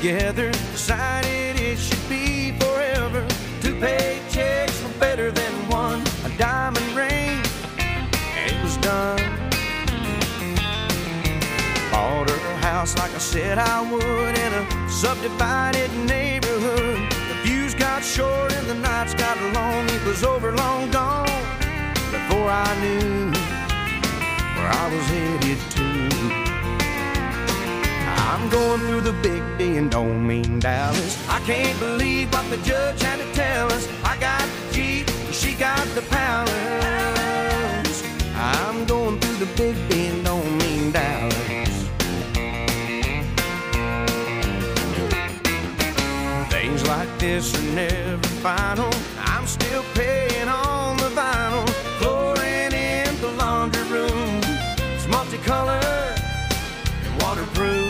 together, decided it should be forever. 2 paychecks were better than one, a diamond ring, and it was done. Bought her a house like I said I would in a subdivided neighborhood. The views got short and the nights got long. It was over, long gone, before I knew where I was headed to. I'm going through the big D and don't mean Dallas. I can't believe what the judge had to tell us. I got the Jeep, she got the Palace. I'm going through the big D and don't mean Dallas. Things like this are never final. I'm still paying on the vinyl. Flooring in the laundry room, it's multicolored and waterproof.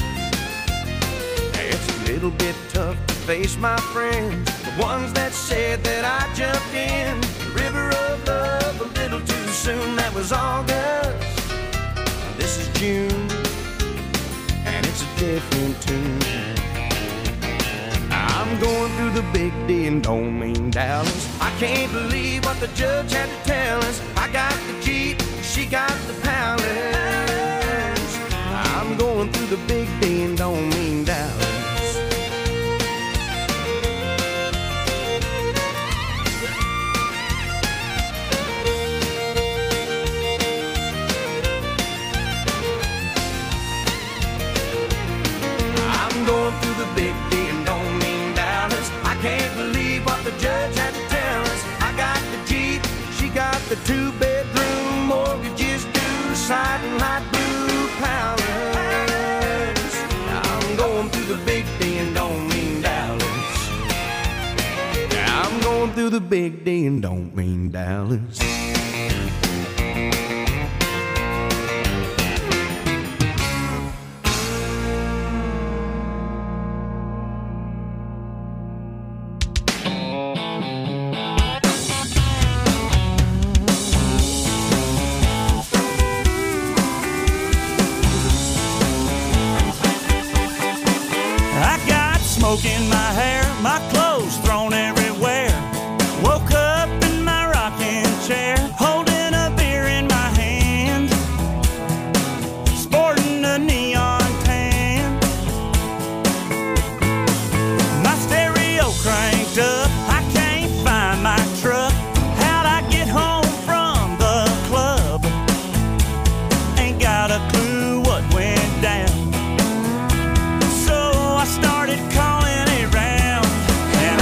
It's a little bit tough to face my friends, the ones that said that I jumped in the river of love a little too soon. That was August, this is June, and it's a different tune. I'm going through the big D and don't mean Dallas. I can't believe what the judge had to tell us. I got the Jeep, she got the Palace. I'm going through the big D and don't mean Dallas. I'm going through the big D and don't mean Dallas. I can't believe what the judge had to tell us. I got the Jeep, she got the 2-bedroom, mortgages due, siding light blue Palace. I'm going through the big D and don't mean Dallas. I'm going through the big D and don't mean Dallas. Smoke in my hair, my clothes thrown everywhere. Woke up in my rocking chair, holding a beer in my hand, sporting a neon tan. My stereo cranked up, I can't find my truck. How'd I get home from the club? Ain't got a clue what went down. So I started calling around, and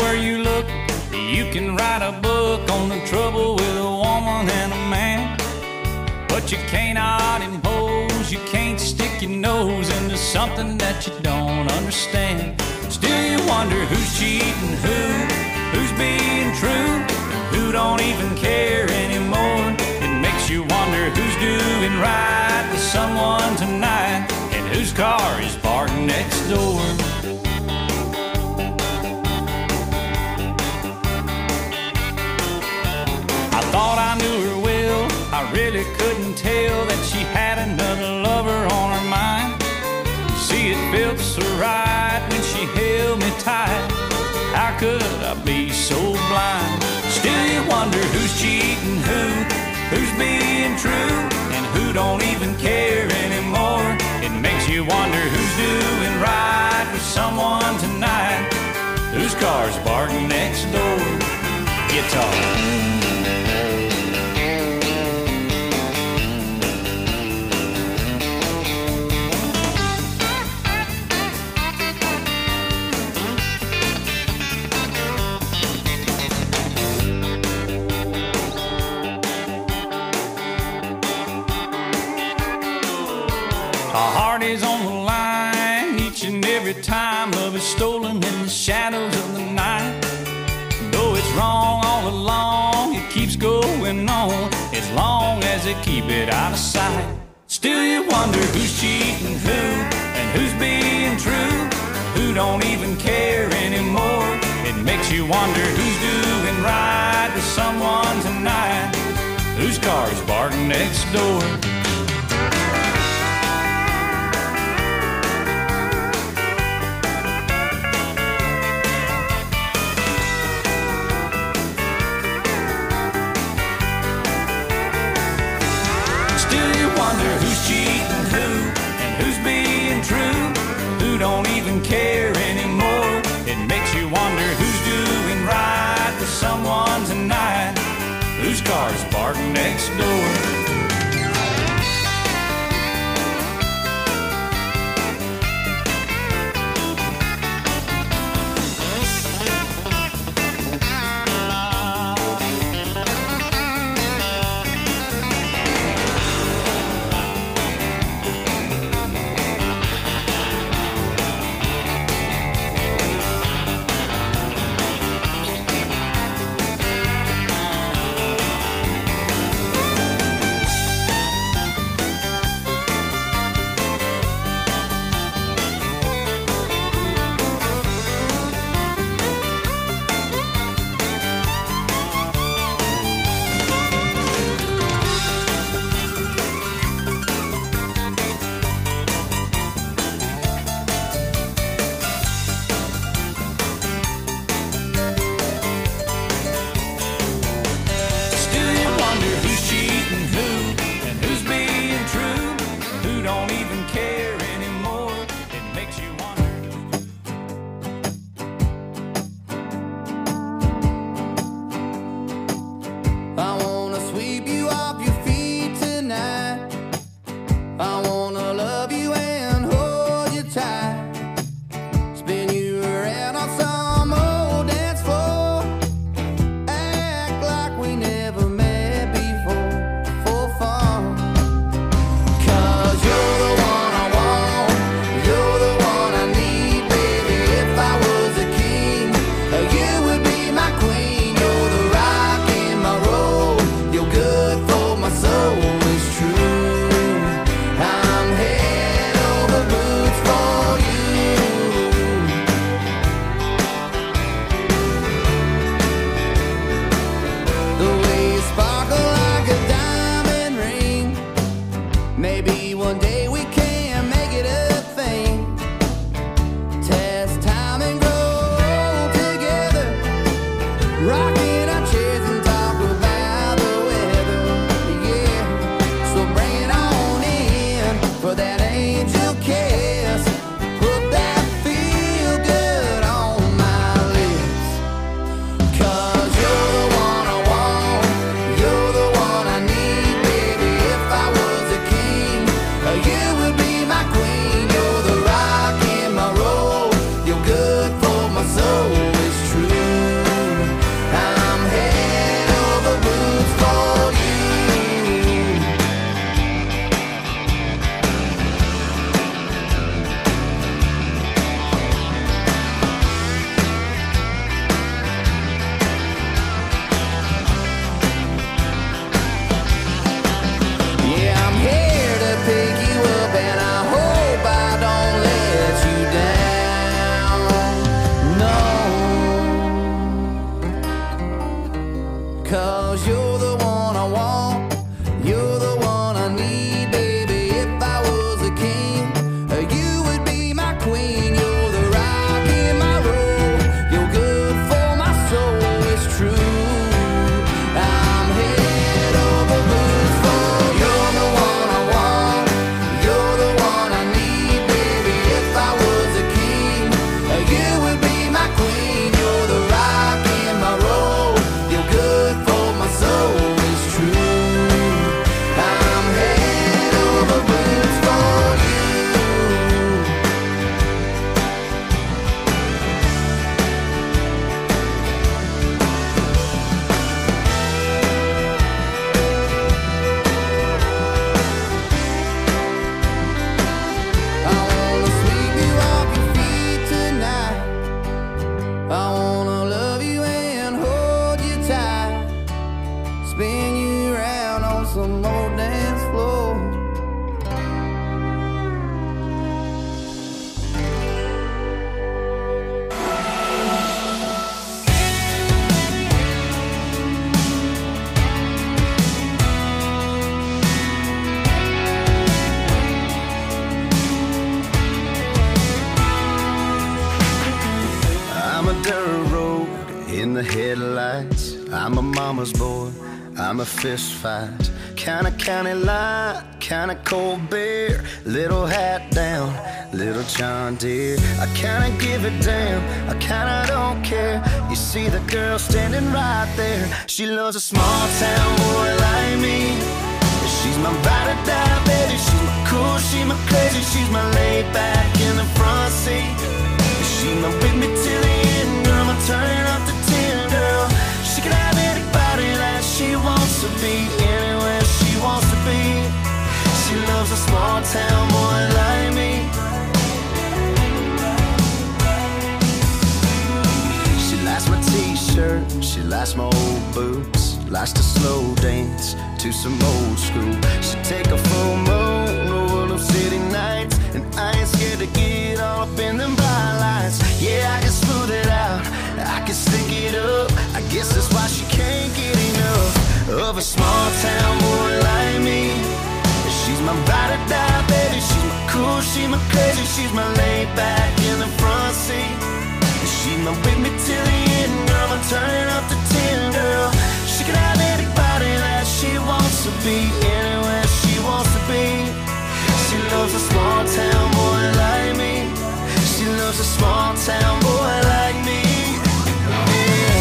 Everywhere you look, you can write a book on the trouble with a woman and a man. But you cannot impose, you can't stick your nose into something that you don't understand. Still you wonder who's cheating who's being true, who don't even care anymore. It makes you wonder who's doing right with someone tonight, and whose car is parked next door. I thought I knew her well, I really couldn't tell that she had another lover on her mind. See, it felt so right when she held me tight. How could I be so blind? Still you wonder who's cheating who's being true, and who don't even care anymore. It makes you wonder who's doing right with someone tonight, whose car's parked next door. Guitar. Our heart is on the line each and every time love is stolen in the shadows of the night. Though it's wrong all along, it keeps going on as long as they keep it out of sight. Still you wonder who's cheating and who's being true, who don't even care anymore. It makes you wonder who's doing right with someone tonight, whose car's parked next door. Wonder who's cheating and who's being true, who don't even care anymore. It makes you wonder who's doing right with someone tonight, whose car's parked next door. You're good for my soul, it's true. 'cause you're the one I want, you're the one I need, baby. If I was a king, you would be my queen. You're the rock in my road, you're good for my soul, it's true. I'm head over boots for you're the one I want, you're the one I need, baby. If I was a king, you would be my queen. You're the rock in my road, you're good for my soul, it's true. I'm head over boots for you. I wanna sweep you off your feet tonight. I wanna love you and hold you tight, spin you around on some old dance floor. I'm a dirt road in the headlights. I'm a mama's boy, I'm a fist fight. Kinda county line, kinda cold beer. Little hat down, little John Deere. I kinda give a damn, I kinda don't care. You see the girl standing right there. She loves a small town boy like me. She's my ride or die, baby. She's my cool, she's my crazy. She's my laid back in the front seat. She's my with me till the end, girl. I'm turning up to 10, girl. She can have anybody that she wants to be, anywhere she wants to be. She loves a small town boy like me. She likes my t-shirt, she likes my old boots, likes to slow dance to some old school. She take a full moon over them city nights, and I ain't scared to get all up in them bright lights. Yeah, I can smooth it out, I can stick it up. I guess that's why she can't get enough of a small town boy like me. She's my ride or die, baby. She's my cool, she's my crazy. She's my laid back in the front seat. She's my with me till the end, girl. I'm turning up to 10, girl. She can have anybody that she wants to be, anywhere she wants to be. She loves a small town boy like me. She loves a small town boy like me. Yeah.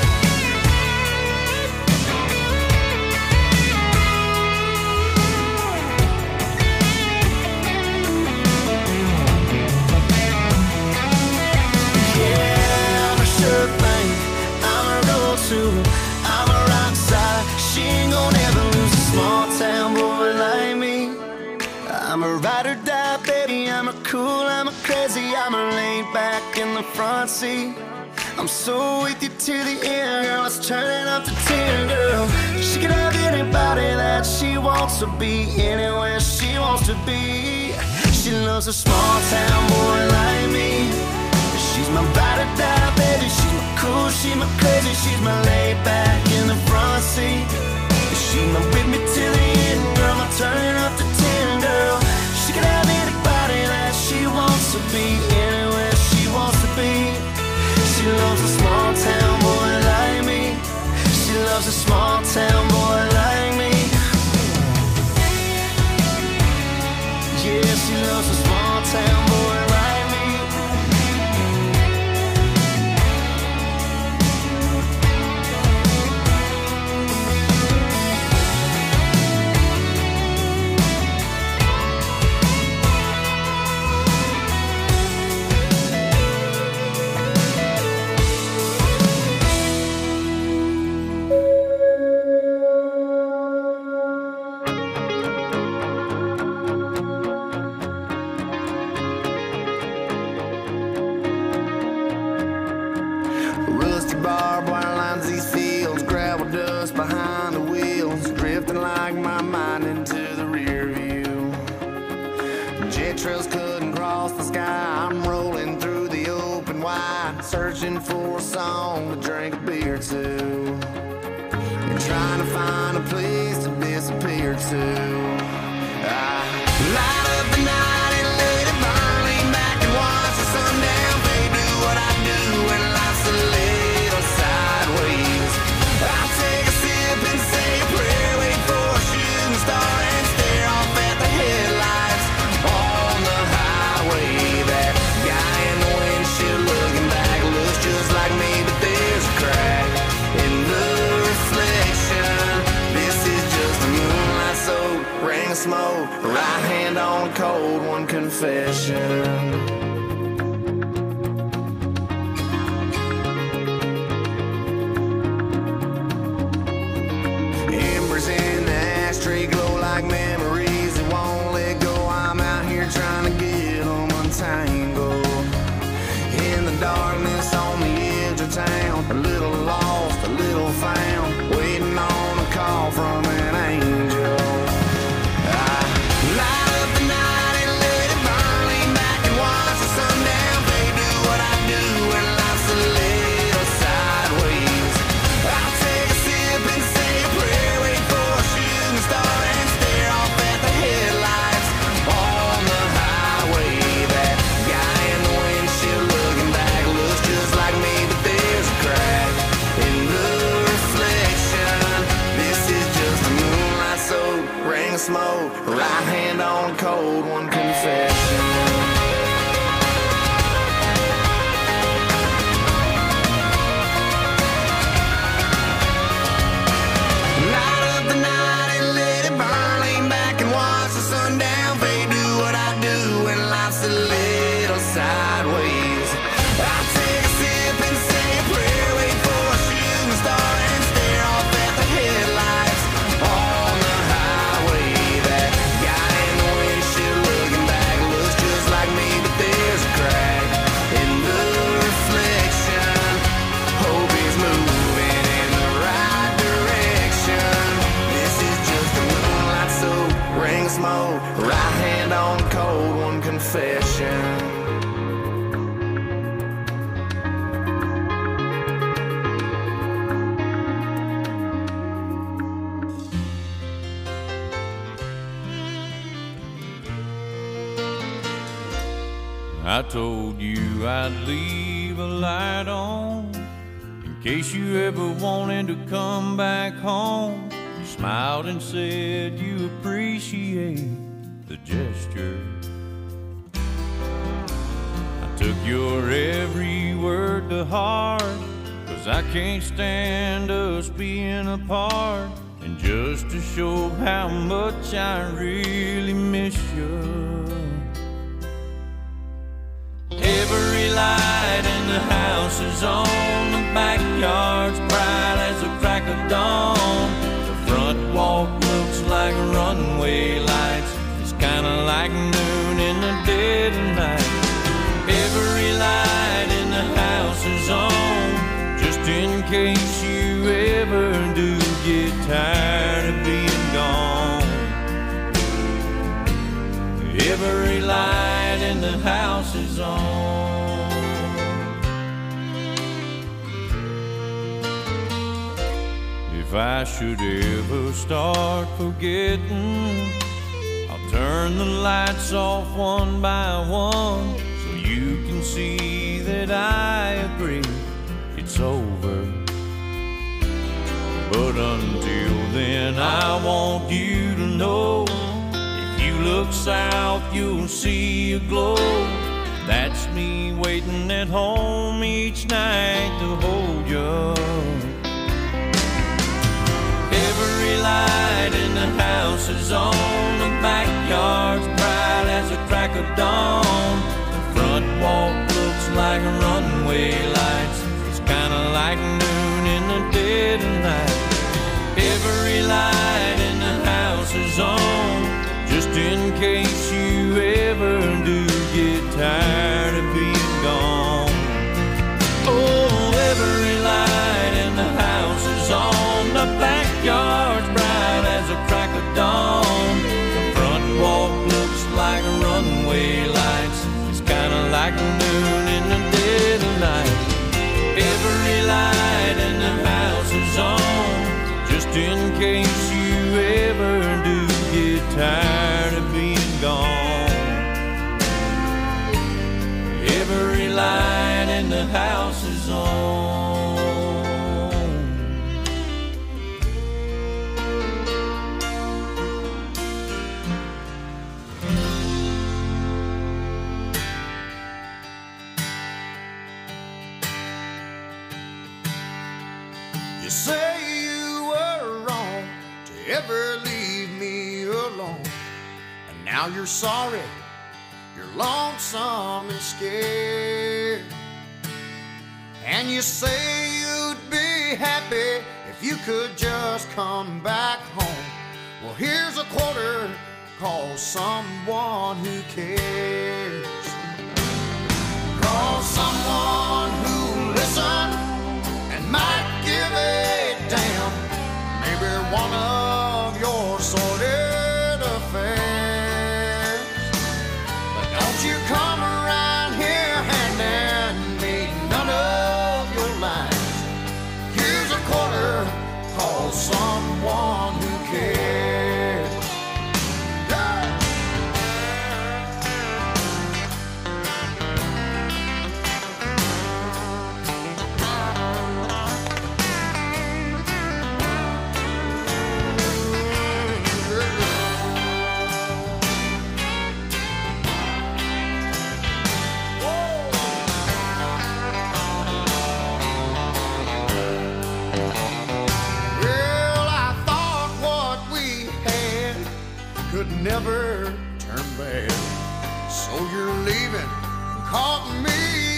Yeah, I'm a sure thing, I'm a roll too, I'm a rock star. She ain't gonna ever lose a small town boy like me. I'm a ride or die, baby. I'm a cool, I'm a crazy. I'm a laid back in the front seat. I'm so with you till the end, girl. Let's turn it up to 10, girl. She can have anybody that she wants to be, anywhere she wants to be. She loves a small town boy like me. She's my ride or die, baby. She's my cool, she's my crazy. She's my laid back in the front seat. She's my with me till the end, girl. I'm turning up to 10, girl. She can have anybody that she wants to be, anywhere she wants to be. She loves a small town boy like me. She loves a small town boy like me. Yeah, she loves a small town boy like me. Rusty barbed wire lines these fields, gravel dust behind the wheels, drifting like my mind into the rear view. Jet trails couldn't cross the sky, I'm rolling through the open wide, searching for a song to drink a beer to. trying to find a place to disappear to. I light up the night and let it burn, lean back and watch the sundown fade. Do what I do when life's a little sideways. I'll take a sip and say a prayer, wait for a shooting star and stare off at the headlights on the highway. That guy in the windshield looking back looks just like me, but there's a crack in the reflection. This is just a moonlight soaked ring of smoke, right hand on a cold one confession. Ashtray glow like memories that won't let go. I'm out here trying to get them untangled. In the darkness on the edge of town, a little lost, a little found, waiting on a call from an angel. I light up the night and let it burn, lean back and watch the sundown fade. Do what I do when life's a little sideways. I'll take a sip and say a prayer, wait for a shooting star and stare off at the headlights on the highway. That guy in the windshield looking back looks just like me, but there's a crack in the reflection. This is just a moonlight soaked ring of smoke, right hand on a cold one confession. Light up the night and let it burn, lean back and watch the sundown fade. Do what I do when life's a little sideways. I'll take a sip and say a prayer, wait for a shooting star and stare off at the headlights on the highway. That guy in the windshield looking back looks just like me, but there's a crack in the reflection. Hope he's moving in the right direction. This is just a moonlight soaked ring of smoke, right hand on a cold one confession. I told you I'd leave a light on in case you ever wanted to come back home. You smiled and said you appreciate the gesture. I took your every word to heart, 'cause I can't stand us being apart. And just to show how much I really miss you, every light in the house is on, the backyard's bright as the crack of dawn. The front walk looks like runway lights, it's kinda like noon in the dead of night. Every light in the house is on, just in case you ever do get tired of being gone. Every light in the house is on. If I should ever start forgetting, I'll turn the lights off one by one, so you can see that I agree it's over. But until then, I want you to know, you look south, you'll see a glow. That's me waiting at home each night to hold you. Every light in the house is on, the backyard's bright as a crack of dawn. The front walk looks like runway lights, it's kinda like noon in the dead of night. Every light in the house is on, just in case you ever do get tired of being gone. Oh, every light in the house is on, the backyard's bright as a crack of dawn. The front walk looks like runway lights, it's kinda like noon in the dead of night. Every light in the house is on, just the house is on. You say you were wrong to ever leave me alone, and now you're sorry, you're lonesome and scared. And you say you'd be happy if you could just come back home. Well, here's a quarter, call someone who cares. Call someone who'll listen and might give a damn. Maybe one of your sordid affairs. But don't you come around here handing me none of your lines. Here's a quarter, call someone who cares. Yeah. Never turn bad, so you're leaving, caught me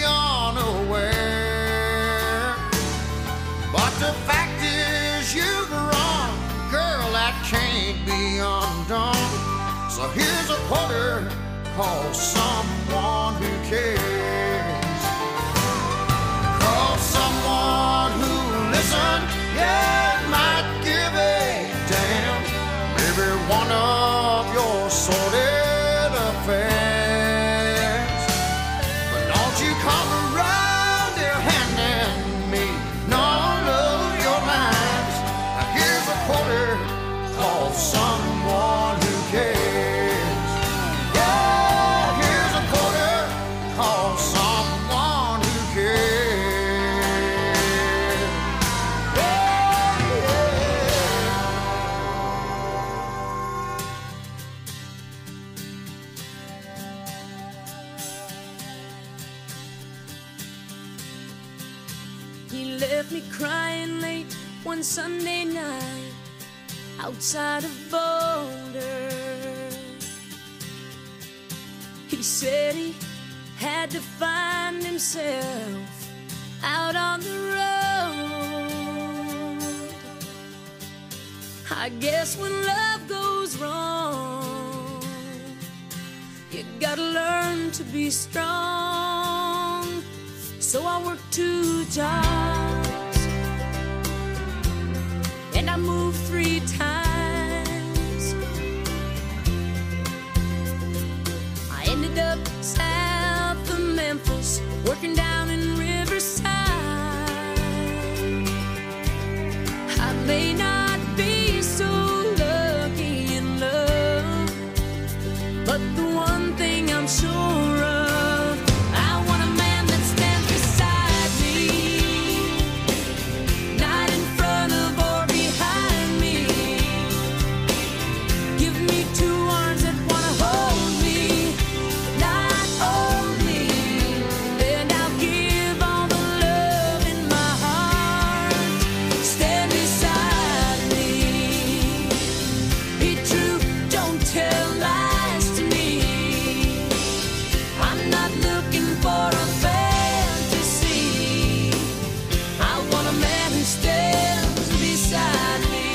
unaware. But the fact is you're wrong, girl, that can't be undone. So here's a quarter, call someone who cares. Call someone who'll listen, yeah, might give a damn. Maybe one of your sordid affairs. But don't you come around here handing me none of your lines. Now here's a quarter, call someone who cares. Yeah, here's a quarter, call someone who cares. He left me crying late one Sunday night outside of Boulder. He said he had to find himself out on the road. I guess when love goes wrong, you gotta learn to be strong. So I worked 2 jobs and I moved 3 times. I ended up south of Memphis, working down in Riverside. I may not be so lucky in love, but the one thing I'm sure of, I want a man that stands beside me, not in front of or behind me. Give me 2 arms that wanna hold me, not only, and I'll give all the love in my heart. Stand beside me. Be true, don't tell lies to me. I'm not looking for a fantasy. I want a man who stands beside me.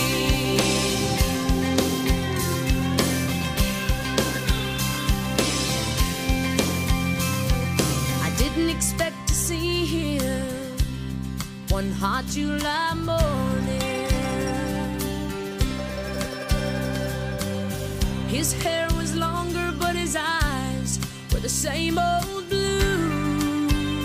I didn't expect to see him one hot July morning. His hair was longer, but his eyes were the same old blue.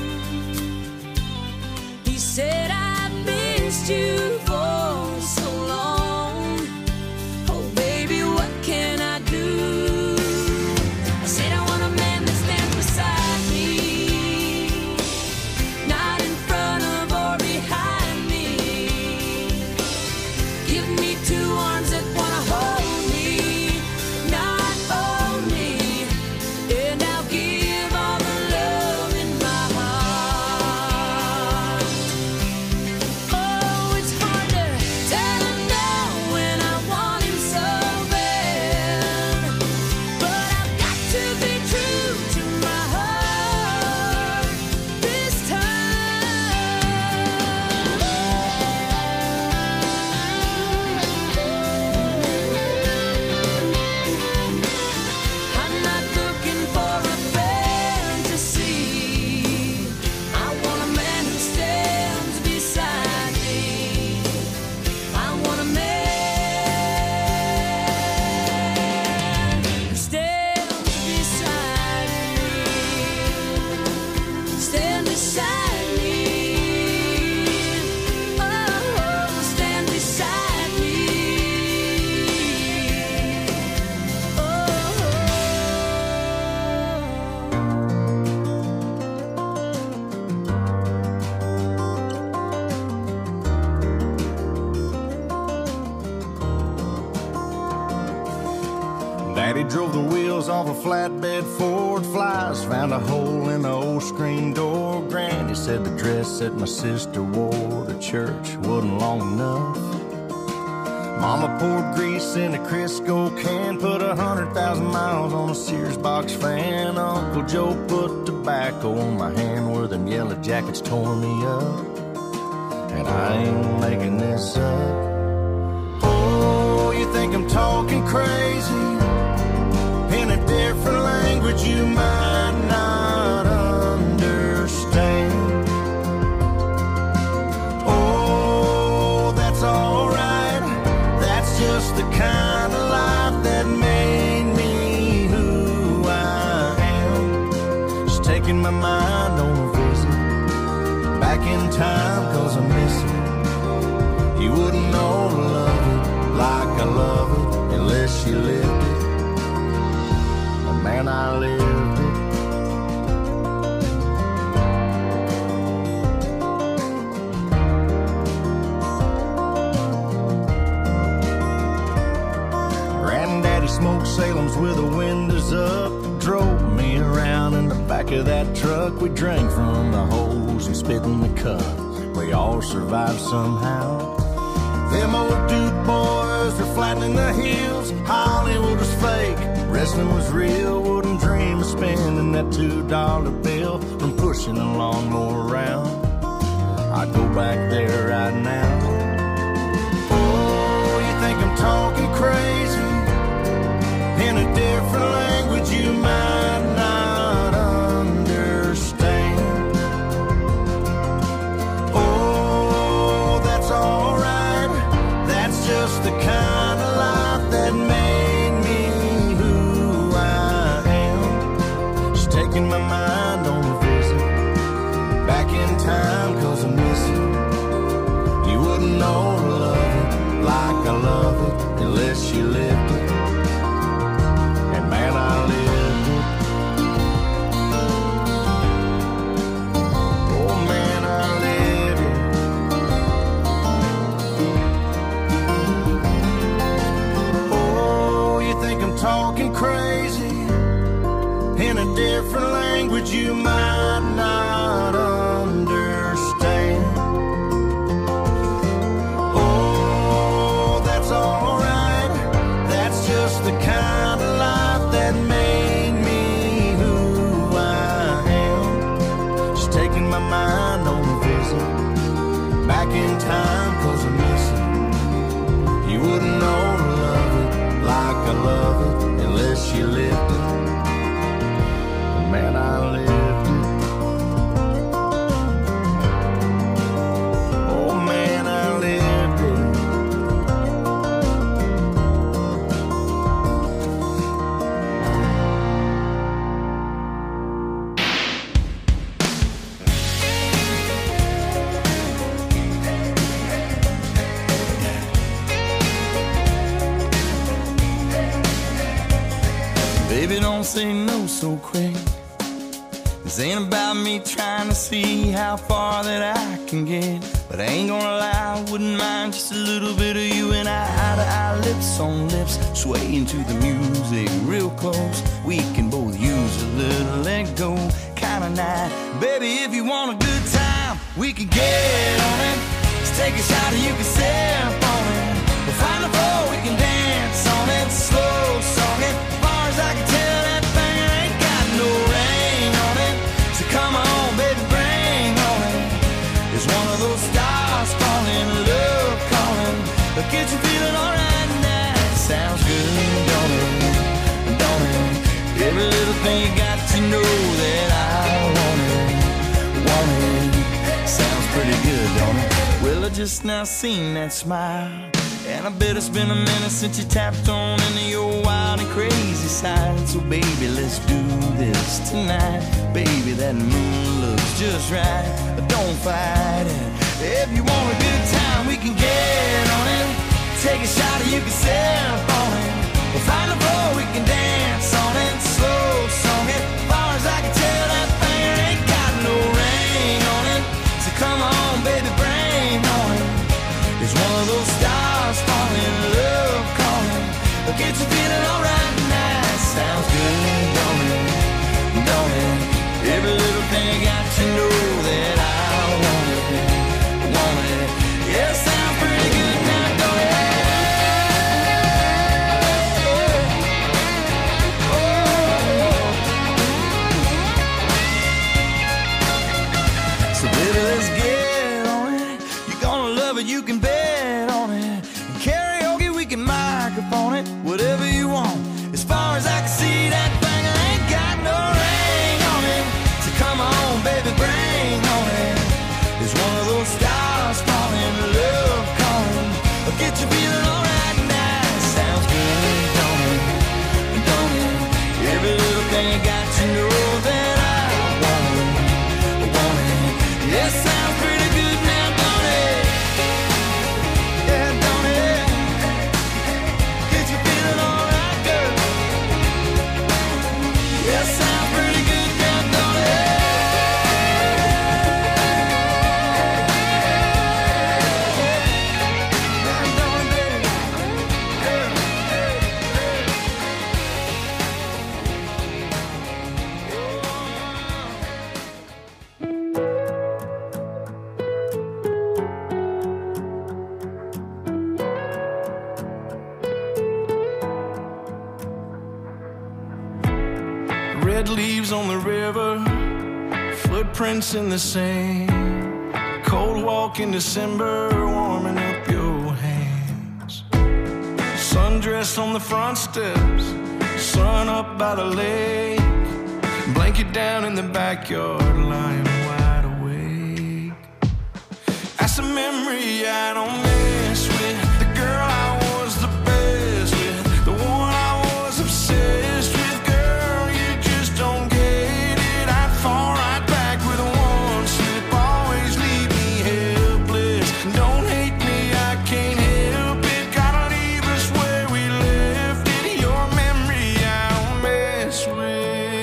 He said, I've missed you for so long. Oh, baby, what can I do? I said, I want a man that stands beside me, not drove the wheels off a flatbed Ford Flies. Found a hole in the old screen door. Granny said the dress that my sister wore to church wasn't long enough. Mama poured grease in a Crisco can, put 100,000 miles on a Sears box fan. Uncle Joe put tobacco on my hand where them yellow jackets tore me up. And I ain't making this up. Oh, you think I'm talking crazy? In a different language you might not understand. Oh, that's alright. That's just the kind of life that made me who I am. Just taking my mind on a visit back in time, 'cause I miss it. You wouldn't know to love it like I love it unless you lived it. But man, I lived it. Granddaddy smoked Salem's with the windows up. Drove me around in the back of that truck. We drank from the hose and spit in the cup. We all survived somehow. Them old dude boys were flattening the heels. Hollywood was fake, wrestling was real. Wouldn't dream of spending that $2 bill from pushing a lawnmower around. I'd go back there right now. Oh, you think I'm talking crazy? In a different language you might not understand. Oh, that's alright. That's just the kind of life that made me who I am. Just taking my mind on a visit back in time, 'cause I miss it. You wouldn't know to love it like I love it unless you lived it. And man, I lived it. Oh man, I lived it. Oh, you think I'm talking crazy? In a different language you might not understand. Oh, that's alright. That's just the kind of life that made me who I am. Just taking my mind on a visit back in time, 'cause I miss it. You wouldn't know to love it like I love it unless you lived it. Man, I lived it. Oh man, I lived it. Baby, don't say no so quick. This ain't about me trying to see how far that I can get. But I ain't gonna lie, I wouldn't mind just a little bit of you and I, eye to eye, lips on lips, swaying to the music real close. We can both use a little let go kind of night. Baby, if you want a good time, we can get on it. Let's take a shot and you can sip on it. We'll find a floor, we can dance on it. Slow song it, as far as I can tell, that thing ain't got no rain on it. So come on, baby, bring on it. It's one of those stars falling, love calling. But get you feeling alright now. Sounds good, don't it? Don't it? Every little thing you got to know that I want it. Want it. Sounds pretty good, don't it? Well, I just now seen that smile. And I bet it's been a minute since you tapped on into your wild and crazy side. So baby, let's do this tonight. Baby, that moon looks just right. Don't fight it. If you want a good time, we can get on it. Take a shot and you can sip on it. We'll find a floor, we can dance on it. Slow song it, as far as I can tell, that thing ain't got no rain on it. So come on, baby, bring on it. It's one of those stars falling, love calling. Get you feeling alright now. sounds good, don't it? Don't it? Every little thing got to know that I want it, want it. Yeah, it sounds pretty good now, don't it? So baby, let's get on it. You're gonna love it, you can bet on it. And karaoke, we can microphone it, whatever you want. As far as I can see, that thing ain't got no ring on it. So come on, baby, bring on it. There's one of those stars falling, love calling. I'll get you feeling alright now. Sounds good, don't it? Don't it? Every little thing got to know that I want it, want it. Yeah, sounds pretty good now, don't it? Yeah, don't it? Get you feeling alright, girl. Yeah, sounds pretty good now, don't it? Yeah, don't it, red leaves on the river, footprints in the sand. Cold walk in December, warming up your hands. Sundress on the front steps, sun up by the lake. Blanket down in the backyard, lying wide awake. That's a memory I don't mess with. The girl I was the best with, the one I was obsessed with. Girl, you just don't get it. I'd fall right back with one slip. Always leave me helpless. Don't hate me, I can't help it. Gotta leave us where we left it. Your memory I don't mess with.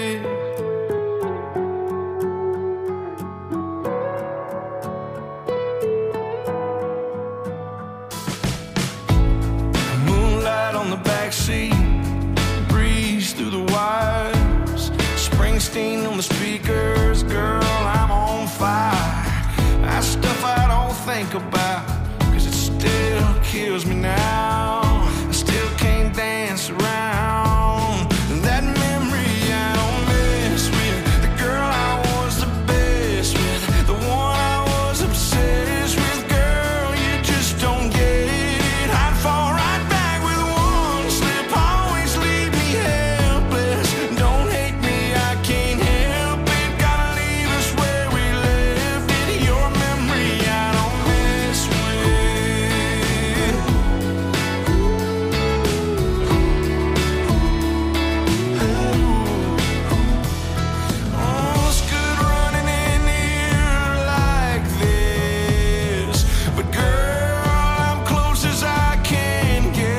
Moonlight on the backseat, breeze through the wires. Springsteen on the speakers, girl, I'm on fire. That stuff I don't think about, 'cause it still kills me now. I still can't dance around that memory I don't mess with. The girl I was the best with, the one I was obsessed with. Girl, you just don't get it. I'd fall right back with one slip. Always leave me helpless. Don't hate me, I can't help it. Gotta leave us where we left it. Your memory I don't mess with. Oh, it's good running in here like this, but girl, I'm close as I can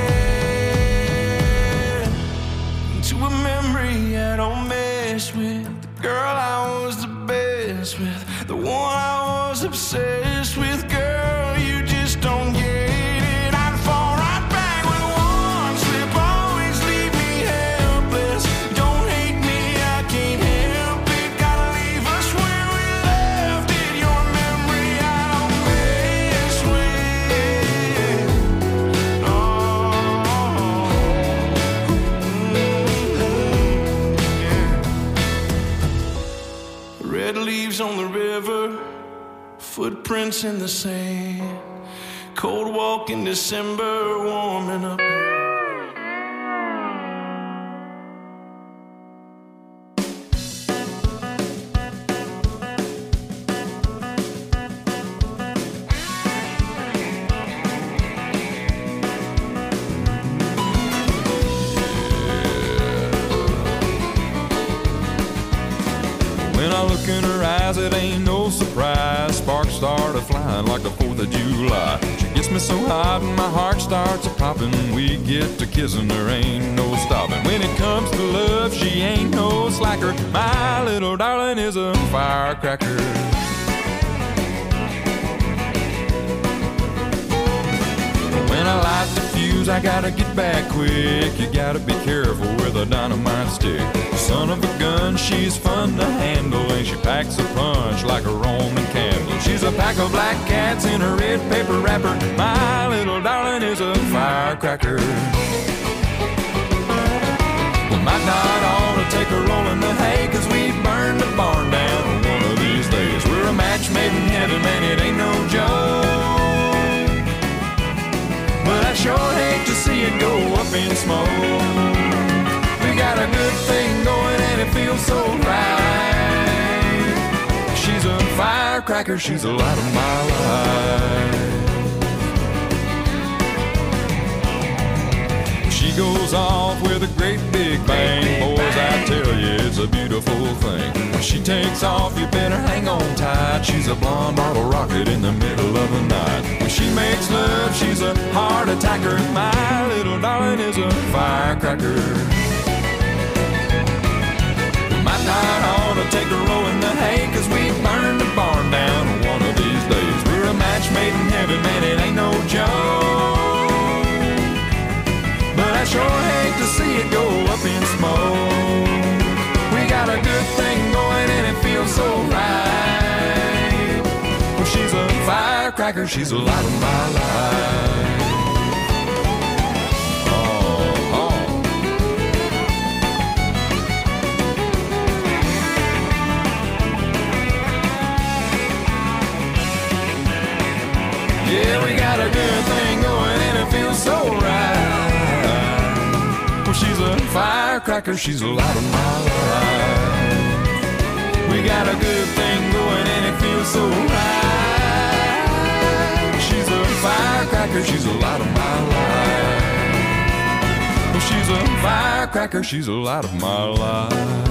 get to a memory I don't mess with. The girl I was the best with, the one I was obsessed with. Girl, you just don't get it. I'd fall right back with one slip. Always leave me helpless. Don't hate me, I can't help it. Gotta leave us where we left it. Your memory I don't mess with. Oh. Red leaves on the river, footprints in the sand. Cold walk in December, warming up. When I look in her eyes, it ain't no surprise. Sparks started flying like the 4th of July. She gets me so hot and my heart starts a-popping. We get to kissing, there ain't no stopping. When it comes to love, she ain't no slacker. My little darling is a firecracker. When I light the fuse news, I gotta get back quick. You gotta be careful with a dynamite stick. Son of a gun, she's fun to handle, and she packs a punch like a Roman candle. She's a pack of black cats in a red paper wrapper. My little darling is a firecracker. We might not ought to take a roll in the hay, 'cause we burned the barn down one of these days. We're a match made in heaven, man, it ain't no joke. But I sure hate to see it go up in smoke. We got a good thing going and it feels so right. She's a firecracker, she's the light of my life. She goes off with a great big bang. Boys, I tell you, it's a beautiful thing. When she takes off, you better hang on tight. She's a blonde bottle rocket in the middle of the night. When she makes love, she's a heart attacker. My little darling is a firecracker. We might not ought to take a roll in the hay, 'cause we burned the barn down one of these days. We're a match made in heaven, man, it ain't no joke. But I sure hate to see it go up in smoke. We got a good thing going and it feels so right. Well, she's a firecracker, she's the light of my life. Oh, oh. Yeah, we got a good thing going and it feels so right. She's a firecracker, she's the light of my life. We got a good thing going and it feels so right. She's a firecracker, she's the light of my life. Well, she's a firecracker, she's the light of my life.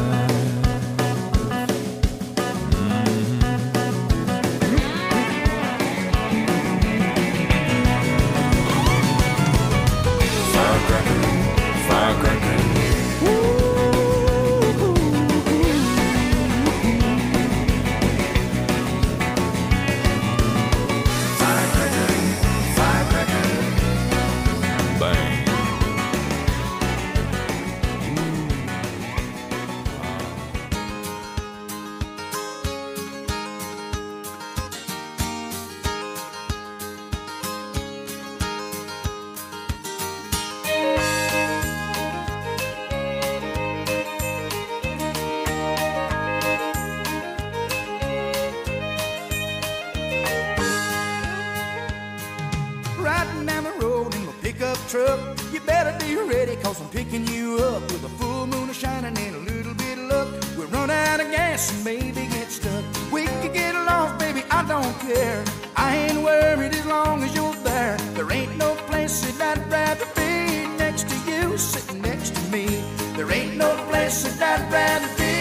Truck, you better be ready, 'cause I'm picking you up with a full moon shining and a little bit of luck. We'll run out of gas and maybe get stuck. We could get lost, baby, I don't care. I ain't worried as long as you're there. There ain't no place that I'd rather be next to you, sitting next to me. There ain't no place that I'd rather be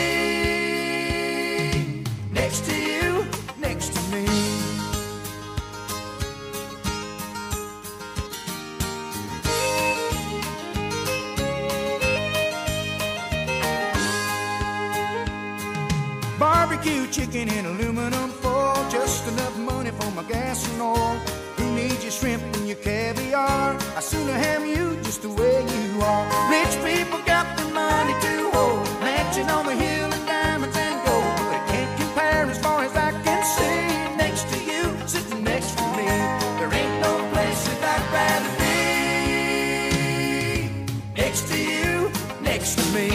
next to you, next to me. Barbecue chicken in aluminum foil, just enough money for my gas and oil. Who needs your shrimp and your caviar? I sooner have you just the way you are. Rich people got the money to hold, mansion on the hill and diamonds and gold. They can't compare as far as I can see. Next to you, sitting next to me. There ain't no place that I'd rather be. Next to you, next to me.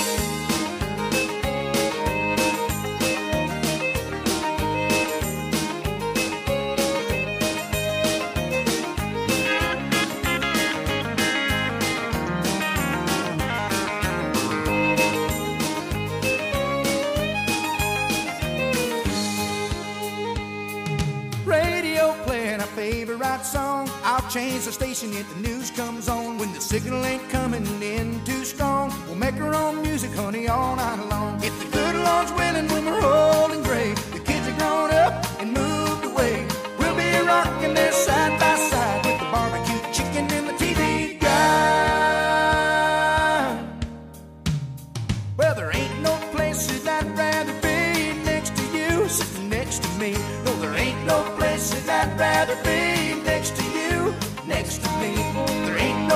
Song. I'll change the station if the news comes on. When the signal ain't coming in too strong, we'll make our own music, honey, all night long. If the good Lord's willing, when we're old and gray, the kids are grown up and moved away, we'll be rocking there side by side with the barbecue chicken and the TV guide. Well, there ain't no place that I'd rather be next to you, sitting next to me. No, there ain't no place that I'd rather be next to you, next to me. There ain't no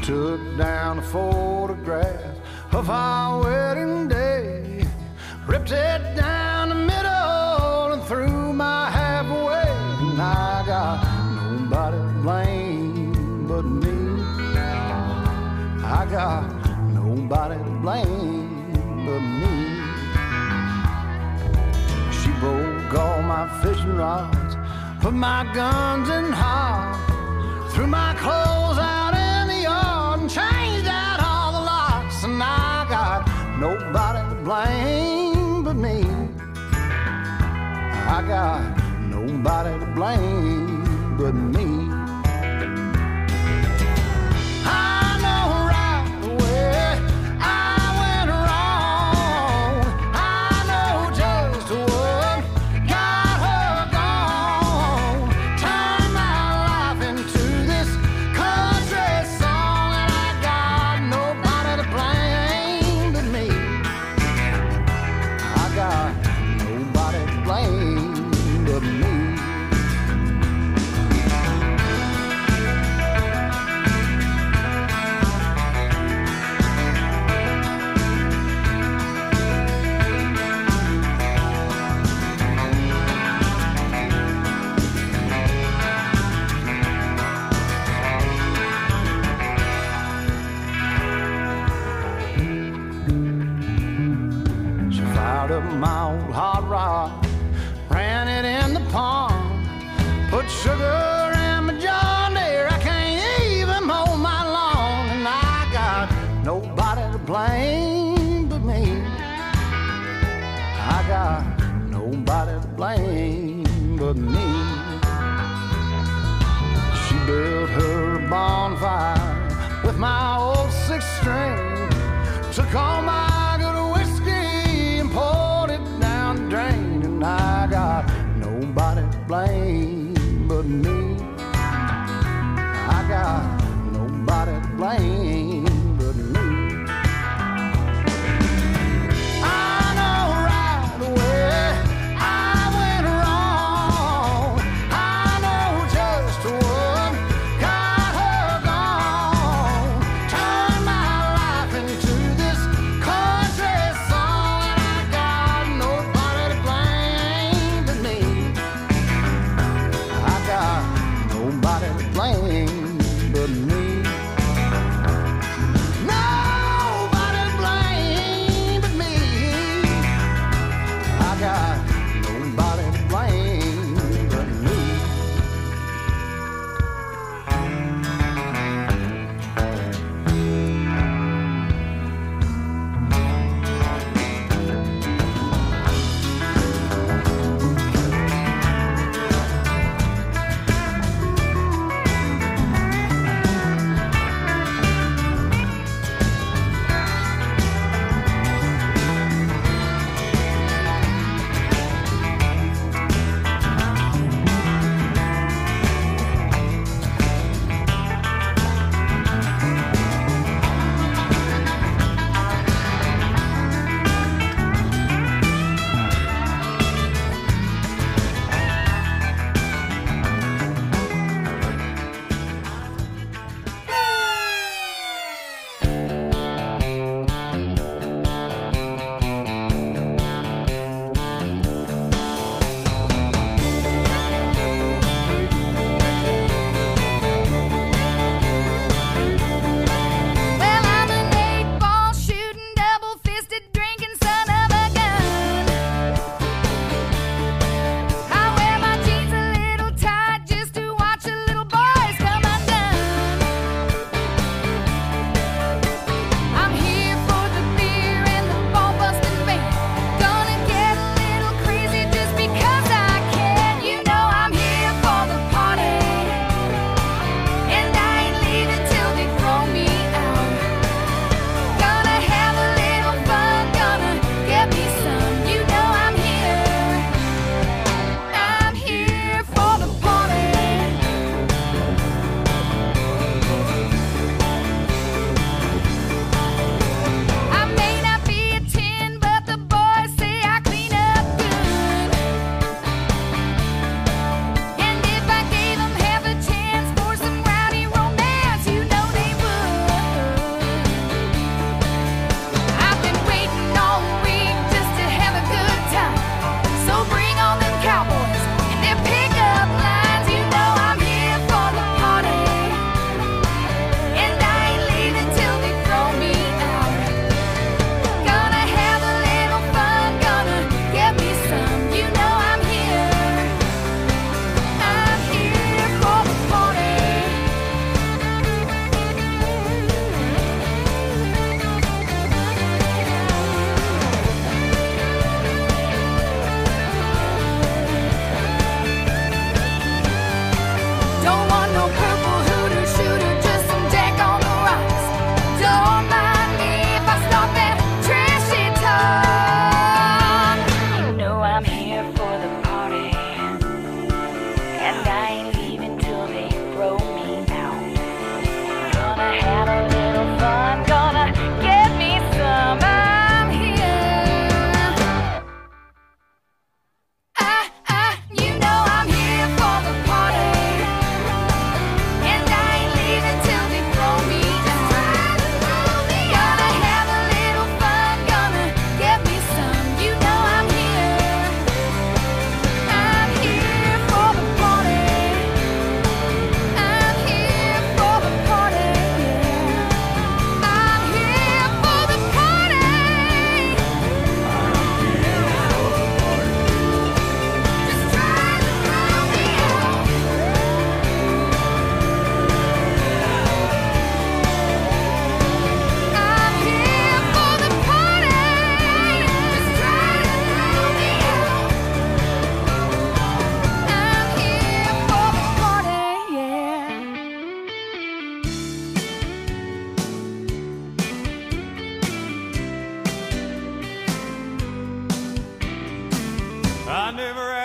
took down a photograph of our wedding day, ripped it down the middle and threw my half away. And I got nobody to blame but me. I got nobody to blame but me. She broke all my fishing rods, put my guns in hog, threw my clothes out in the yard and changed out all the locks. And I got nobody to blame but me. I got nobody to blame but me. I know right away I went wrong. I know just what got her gone. Turned my life into this country song, and I got nobody to blame but me. I got nobody to blame but me. She fired up my old hot rod, ran it in the pond, put sugar in my John Deere. I can't even mow my lawn, and I got nobody to blame but me. I got nobody to blame but me. She built her a bonfire with my old six string, took all my good whiskey and poured it down the drain. And I got nobody to blame but me. I got nobody to blame but me. I know right away I went wrong. I know just what got her gone. Turned my life into this country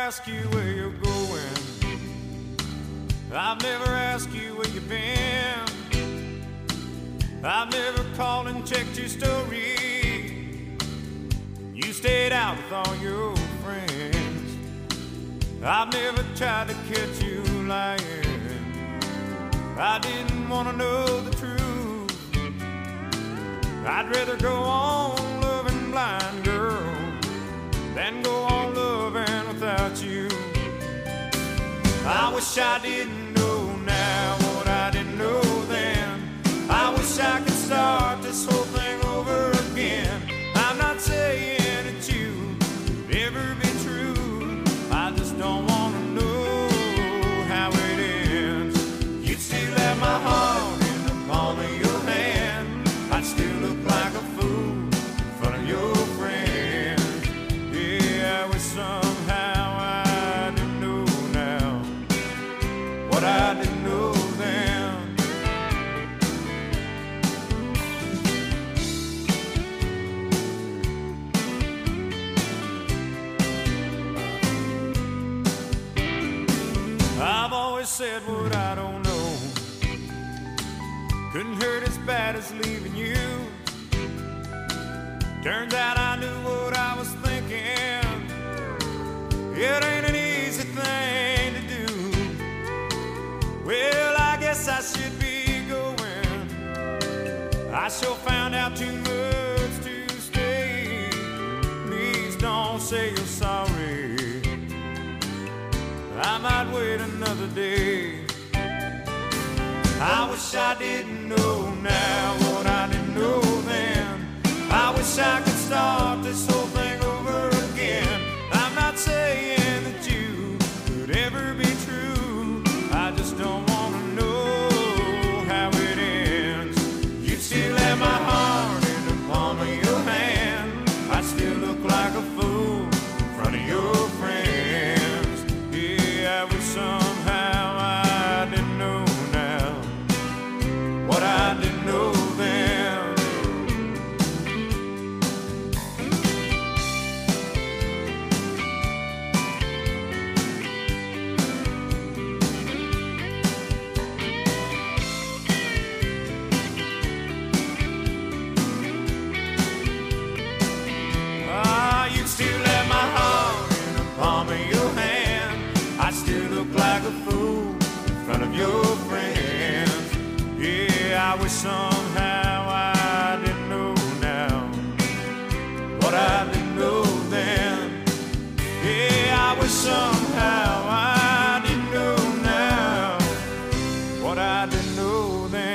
ask you where you're going. I've never asked you where you've been. I've never called and checked your story. You stayed out with all your friends. I've never tried to catch you lying. I didn't want to know the truth. I'd rather go on loving blind, girl, than go on loving without you. I wish I didn't know now what I didn't know then. I wish I could start this whole thing over again. I'm not saying that you could ever be true. I just don't want to know how it ends. You'd still have my heart in the palm of your hand. I'd still look like a fool in front of your friends. Yeah, I wish somehow I didn't know now what I didn't know then. I've always said what I don't know. Couldn't hurt as bad as leaving you. Turns out I knew what I was thinking. It ain't an easy thing to do. Well, I guess I should be going. I sure found out too much to stay. Please don't say you're sorry. I might wait another day. I wish I didn't know now what I didn't know then. I wish I could start this whole thing over again. I'm not saying that you could ever be true. I just don't want to know how it ends. You still have my heart in the palm of your hand. I still look like a fool in front of your friends. Yeah, I wish somehow I didn't know now what I didn't know then. You still have my heart in the palm of your hand. I still look like a fool in front of your friends. Yeah, I wish somehow I didn't know now what I didn't know then. Yeah, I wish somehow I didn't know now what I didn't know then.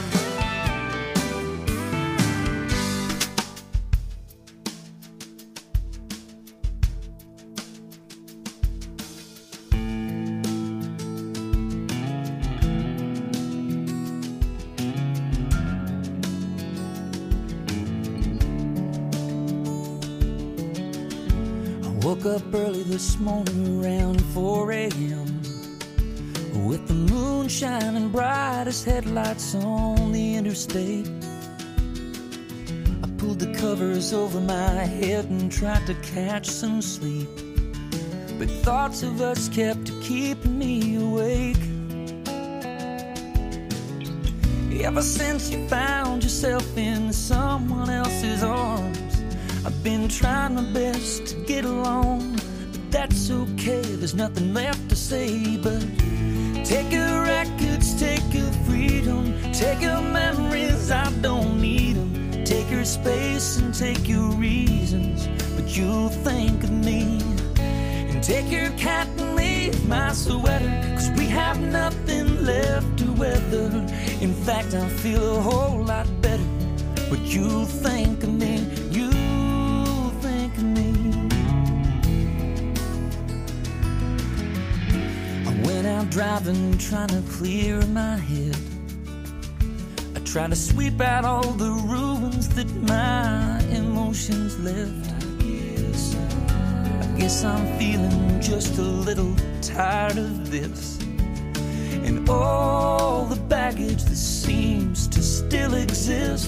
Woke up early this morning around 4 a.m. with the moon shining bright as headlights on the interstate. I pulled the covers over my head and tried to catch some sleep, but thoughts of us kept keeping me awake. Ever since you found yourself in someone else's arms, I've been trying my best to get along, but that's okay, there's nothing left to say. But take your records, take your freedom, take your memories, I don't need them. Take your space and take your reasons, but you'll think of me. And take your cat and leave my sweater, 'cause we have nothing left to weather. In fact, I feel a whole lot better, but you'll think of me. Out driving, trying to clear my head. I try to sweep out all the ruins that my emotions left. I guess I'm feeling just a little tired of this, and all the baggage that seems to still exist.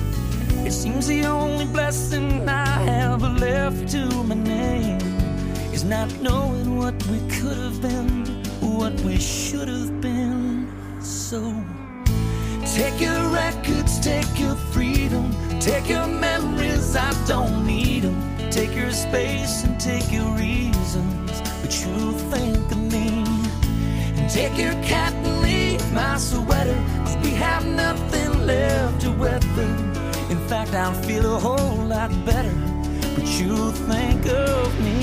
It seems the only blessing I have left to my name is not knowing what we could have been, what we should have been. So take your records, take your freedom, take your memories, I don't need them. Take your space and take your reasons, but you think of me. And take your cat and leave my sweater, 'cause we have nothing left to weather. In fact, I'll feel a whole lot better, but you think of me.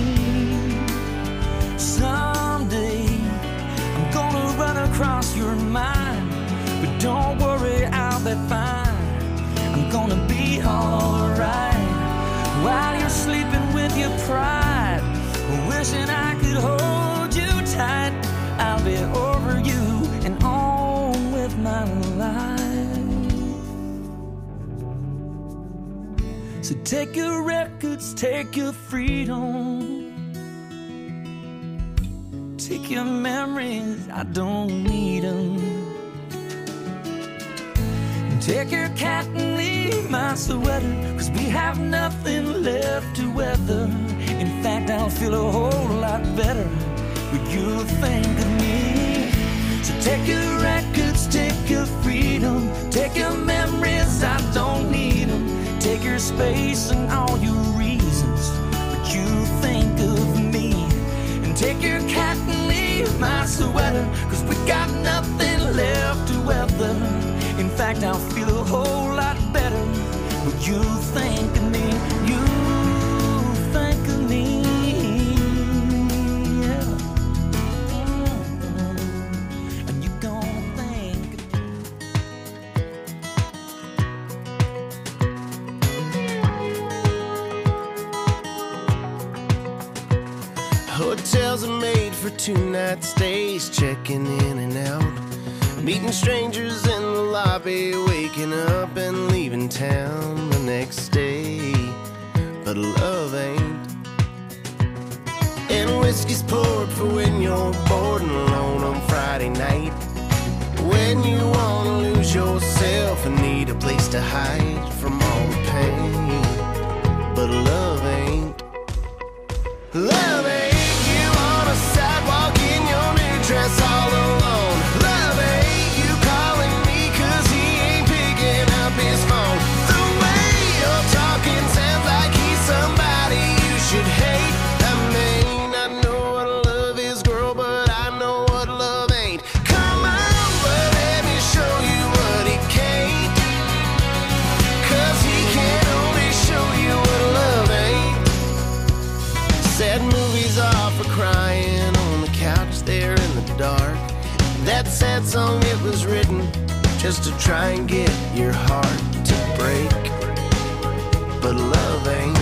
Someday I'm gonna run across your mind, but don't worry, I'll be fine. I'm gonna be alright while you're sleeping with your pride, wishing I could hold you tight. I'll be over you and on with my life. So take your records, take your freedom, take your memories, I don't need them. Take your cat and leave my sweater, 'cause we have nothing left to weather. In fact, I'll feel a whole lot better when you think of me. So take your records, take your freedom, take your memories, I don't need them. Take your space and all your reasons, but you think of me. And take your cat and leave my sweater, 'cause we got nothing left to weather. In fact, I'll feel a whole lot better when you think of me. You think of me, yeah. And you're gonna think of me. Hotels are made for 2-night stays, checking in and out, meeting strangers in the lobby, waking up and leaving town the next day. But love ain't. And whiskey's poured for when you're bored and alone on Friday night, when you wanna lose yourself and need a place to hide from all the pain. But love ain't. Love ain't. You on a sidewalk in your new dress all alone. Love ain't. You calling me 'cause he ain't picking up his phone. The way you're talking sounds like he's somebody you should hate. I may not know what love is, girl, but I know what love ain't. Come on, but let me show you what he can't, 'cause he can only show you what love ain't. Sad movies are for crying on the couch there in the dark. That sad song, it was written just to try and get your heart to break. But love ain't.